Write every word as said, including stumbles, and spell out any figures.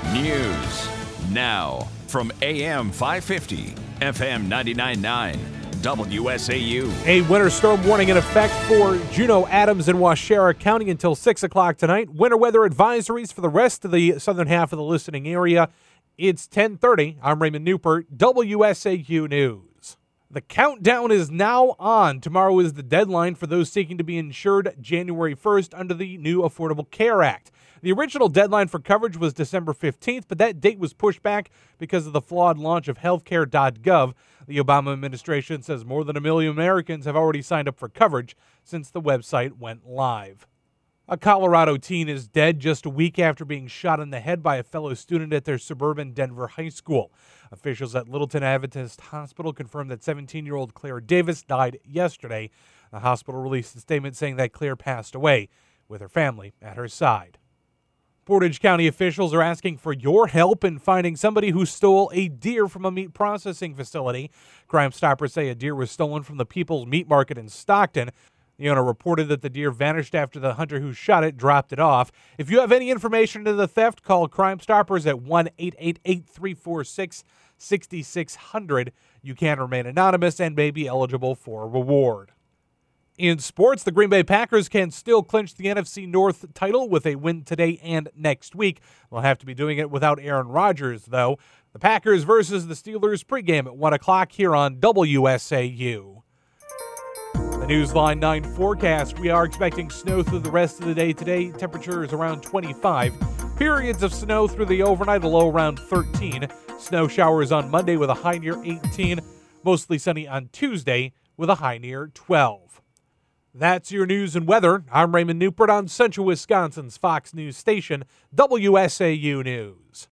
News now from A M five fifty, F M ninety-nine point nine, W S A U. A winter storm warning in effect for Juneau, Adams, and Waushara County until six o'clock tonight. Winter weather advisories for the rest of the southern half of the listening area. It's ten thirty. I'm Raymond Newport, W S A U News. The countdown is now on. Tomorrow is the deadline for those seeking to be insured January first under the new Affordable Care Act. The original deadline for coverage was December fifteenth, but that date was pushed back because of the flawed launch of healthcare dot gov. The Obama administration says more than a million Americans have already signed up for coverage since the website went live. A Colorado teen is dead just a week after being shot in the head by a fellow student at their suburban Denver high school. Officials at Littleton Adventist Hospital confirmed that seventeen-year-old Claire Davis died yesterday. The hospital released a statement saying that Claire passed away with her family at her side. Portage County officials are asking for your help in finding somebody who stole a deer from a meat processing facility. Crime Stoppers say a deer was stolen from the People's Meat Market in Stockton. The owner reported that the deer vanished after the hunter who shot it dropped it off. If you have any information into the theft, call Crime Stoppers at one eight eight eight, three four six, six six zero zero. You can remain anonymous and may be eligible for a reward. In sports, the Green Bay Packers can still clinch the N F C North title with a win today and next week. They'll have to be doing it without Aaron Rodgers, though. The Packers versus the Steelers pregame at one o'clock here on W S A U. The Newsline nine forecast. We are expecting snow through the rest of the day today. Temperature is around twenty-five. Periods of snow through the overnight, a low around thirteen. Snow showers on Monday with a high near eighteen. Mostly sunny on Tuesday with a high near twelve. That's your news and weather. I'm Raymond Newport on Central Wisconsin's Fox News Station, W S A U News.